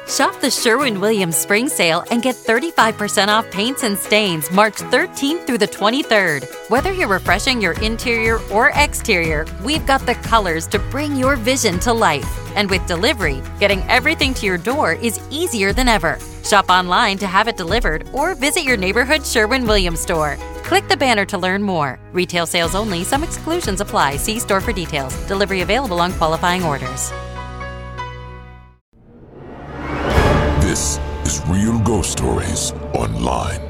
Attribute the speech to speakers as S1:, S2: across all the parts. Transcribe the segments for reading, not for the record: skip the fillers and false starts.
S1: Shop the Sherwin-Williams Spring Sale and get 35% off paints and stains March 13th through the 23rd. Whether you're refreshing your interior or exterior, we've got the colors to bring your vision to life. And with delivery, getting everything to your door is easier than ever. Shop online to have it delivered or visit your neighborhood Sherwin-Williams store. Click the banner to learn more. Retail sales only. Some exclusions apply. See store for details. Delivery available on qualifying orders.
S2: This is Real Ghost Stories Online.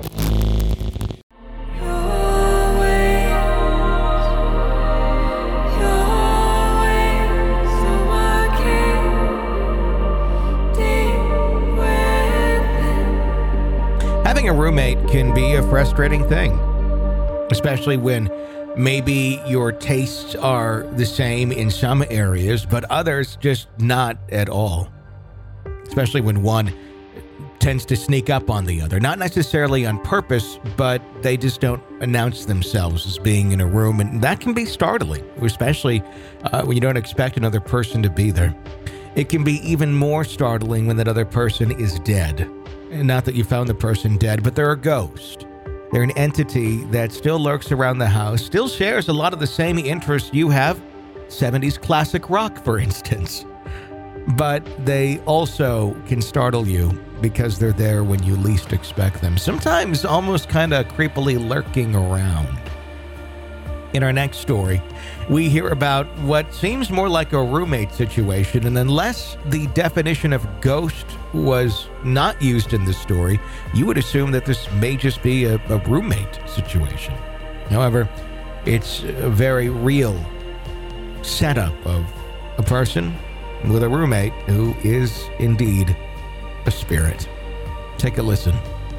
S3: Having a roommate can be a frustrating thing, especially when maybe your tastes are the same in some areas, but others just not at all. Especially when one tends to sneak up on the other, not necessarily on purpose, but they just don't announce themselves as being in a room, and that can be startling, especially when you don't expect another person to be there. It can be even more startling when that other person is dead. And not that you found the person dead, but they're a ghost. They're an entity that still lurks around the house, still shares a lot of the same interests you have, 70s classic rock, for instance. But they also can startle you because they're there when you least expect them, sometimes almost kind of creepily lurking around. In our next story, we hear about what seems more like a roommate situation, and unless the definition of ghost was not used in this story, you would assume that this may just be a roommate situation. However, it's a very real setup of a person with a roommate who is indeed a spirit. Take a listen.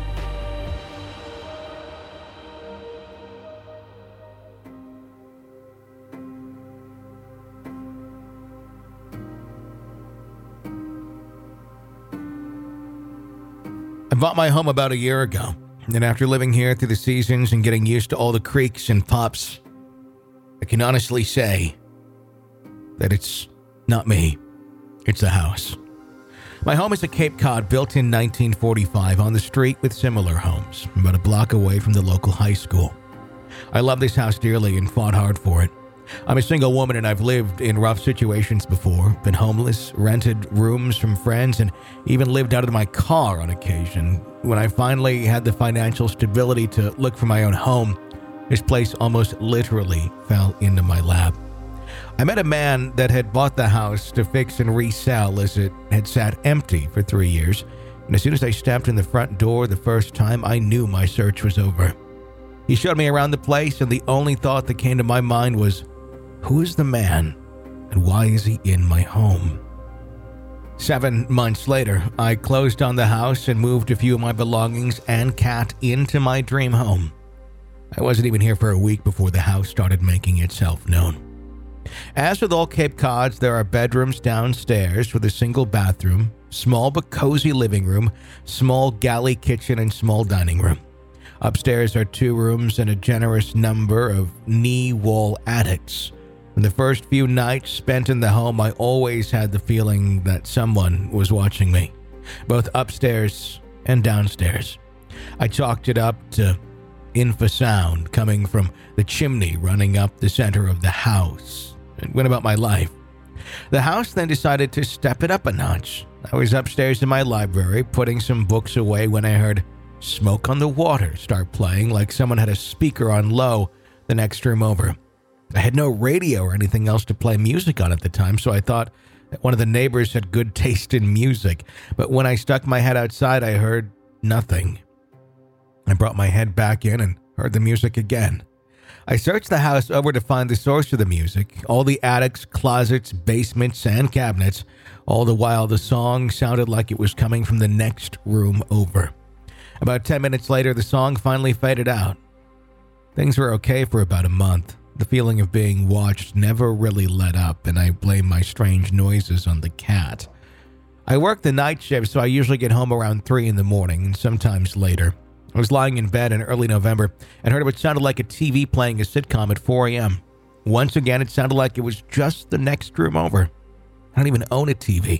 S3: I bought my home about a year ago, and after living here through the seasons and getting used to all the creaks and pops, I can honestly say that it's not me, it's the house. My home is a Cape Cod built in 1945 on the street with similar homes, about a block away from the local high school. I love this house dearly and fought hard for it. I'm a single woman and I've lived in rough situations before, been homeless, rented rooms from friends, and even lived out of my car on occasion. When I finally had the financial stability to look for my own home, this place almost literally fell into my lap. I met a man that had bought the house to fix and resell as it had sat empty for 3 years, and as soon as I stepped in the front door the first time, I knew my search was over. He showed me around the place, and the only thought that came to my mind was, who is the man, and why is he in my home? 7 months later, I closed on the house and moved a few of my belongings and cat into my dream home. I wasn't even here for a week before the house started making itself known. As with all Cape Cods, there are bedrooms downstairs with a single bathroom, small but cozy living room, small galley kitchen, and small dining room. Upstairs are 2 rooms and a generous number of knee-wall attics. In the first few nights spent in the home, I always had the feeling that someone was watching me, both upstairs and downstairs. I chalked it up to infrasound coming from the chimney running up the center of the house, and went about my life. The house then decided to step it up a notch. I was upstairs in my library, putting some books away when I heard Smoke on the Water start playing like someone had a speaker on low the next room over. I had no radio or anything else to play music on at the time, so I thought that one of the neighbors had good taste in music. But when I stuck my head outside, I heard nothing. I brought my head back in and heard the music again. I searched the house over to find the source of the music, all the attics, closets, basements, and cabinets. All the while, the song sounded like it was coming from the next room over. About 10 minutes later, the song finally faded out. Things were okay for about a month. The feeling of being watched never really let up, and I blame my strange noises on the cat. I work the night shift, so I usually get home around 3 in the morning, and sometimes later. I was lying in bed in early November and heard what sounded like a TV playing a sitcom at 4 a.m. Once again, it sounded like it was just the next room over. I don't even own a TV.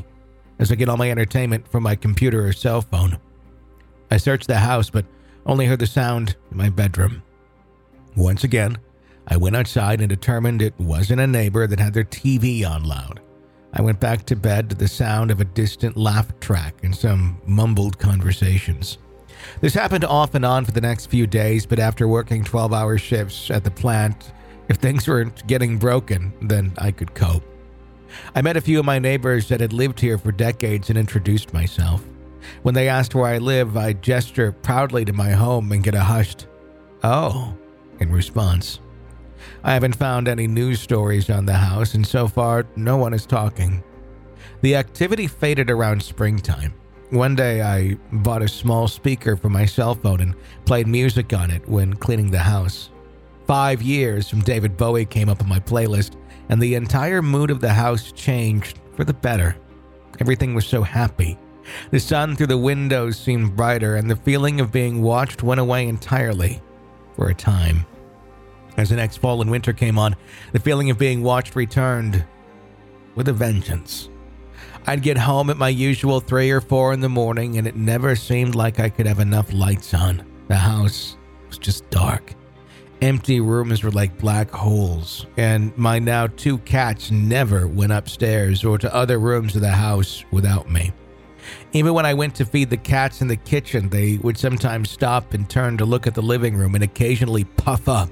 S3: as I get all my entertainment from my computer or cell phone. I searched the house, but only heard the sound in my bedroom. Once again, I went outside and determined it wasn't a neighbor that had their TV on loud. I went back to bed to the sound of a distant laugh track and some mumbled conversations. This happened off and on for the next few days, but after working 12-hour shifts at the plant, if things weren't getting broken, then I could cope. I met a few of my neighbors that had lived here for decades and introduced myself. When they asked where I live, I gesture proudly to my home and get a hushed, "Oh," in response. I haven't found any news stories on the house, and so far, no one is talking. The activity faded around springtime. One day, I bought a small speaker for my cell phone and played music on it when cleaning the house. 5 Years from David Bowie came up on my playlist, and the entire mood of the house changed for the better. Everything was so happy. The sun through the windows seemed brighter, and the feeling of being watched went away entirely for a time. As the next fall and winter came on, the feeling of being watched returned with a vengeance. I'd get home at my usual 3 or 4 in the morning, and it never seemed like I could have enough lights on. The house was just dark. Empty rooms were like black holes, and my now 2 cats never went upstairs or to other rooms of the house without me. Even when I went to feed the cats in the kitchen, they would sometimes stop and turn to look at the living room and occasionally puff up.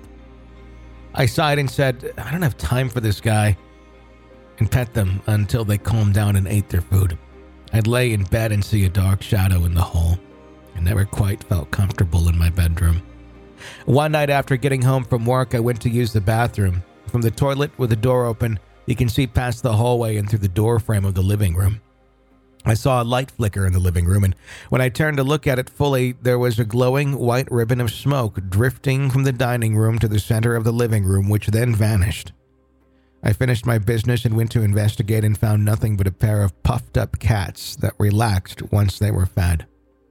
S3: I sighed and said, "I don't have time for this guy," and pet them until they calmed down and ate their food. I'd lay in bed and see a dark shadow in the hall. I never quite felt comfortable in my bedroom. One night after getting home from work, I went to use the bathroom. From the toilet with the door open, you can see past the hallway and through the door frame of the living room. I saw a light flicker in the living room, and when I turned to look at it fully, there was a glowing white ribbon of smoke drifting from the dining room to the center of the living room, which then vanished. I finished my business and went to investigate and found nothing but a pair of puffed-up cats that relaxed once they were fed.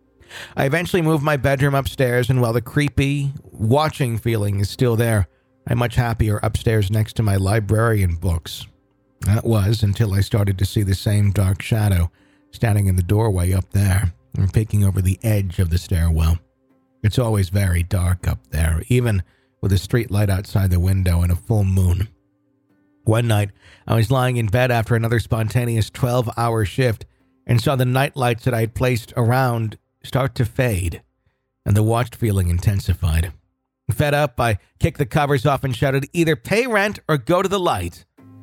S3: I eventually moved my bedroom upstairs, and while the creepy, watching feeling is still there, I'm much happier upstairs next to my library and books. That was until I started to see the same dark shadow standing in the doorway up there and peeking over the edge of the stairwell. It's always very dark up there, even with a street light outside the window and a full moon. One night, I was lying in bed after another spontaneous 12-hour shift and saw the night lights that I had placed around start to fade, and the watched feeling intensified. Fed up, I kicked the covers off and shouted, "Either pay rent or go to the light."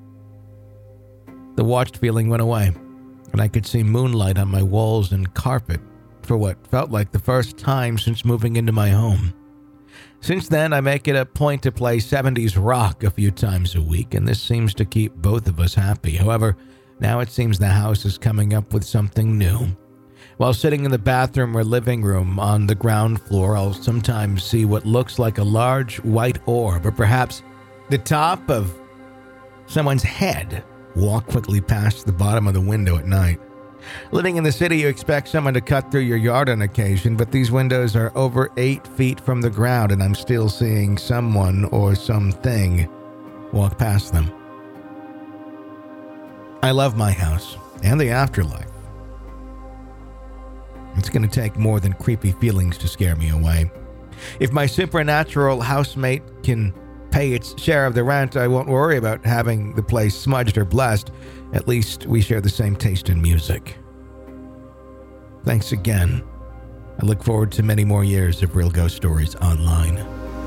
S3: The watched feeling went away, and I could see moonlight on my walls and carpet for what felt like the first time since moving into my home. Since then, I make it a point to play 70s rock a few times a week, and this seems to keep both of us happy. However, now it seems the house is coming up with something new. While sitting in the bathroom or living room on the ground floor, I'll sometimes see what looks like a large white orb, or perhaps the top of someone's head, walk quickly past the bottom of the window at night. Living in the city, you expect someone to cut through your yard on occasion, but these windows are over 8 feet from the ground, and I'm still seeing someone or something walk past them. I love my house and the afterlife. It's going to take more than creepy feelings to scare me away. If my supernatural housemate can pay its share of the rent, I won't worry about having the place smudged or blessed. At least we share the same taste in music. Thanks again. I look forward to many more years of Real Ghost Stories online.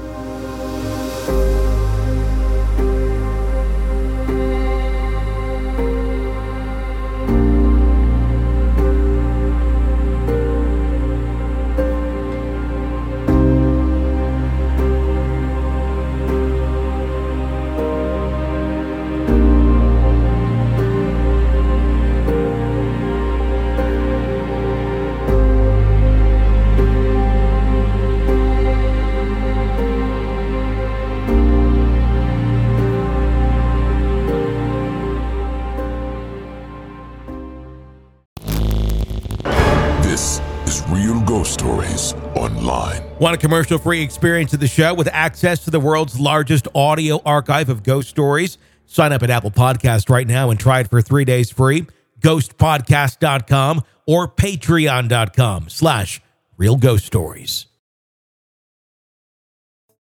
S3: Want a commercial-free experience of the show with access to the world's largest audio archive of ghost stories? Sign up at Apple Podcast right now and try it for 3 days free. ghostpodcast.com or patreon.com/realghoststories.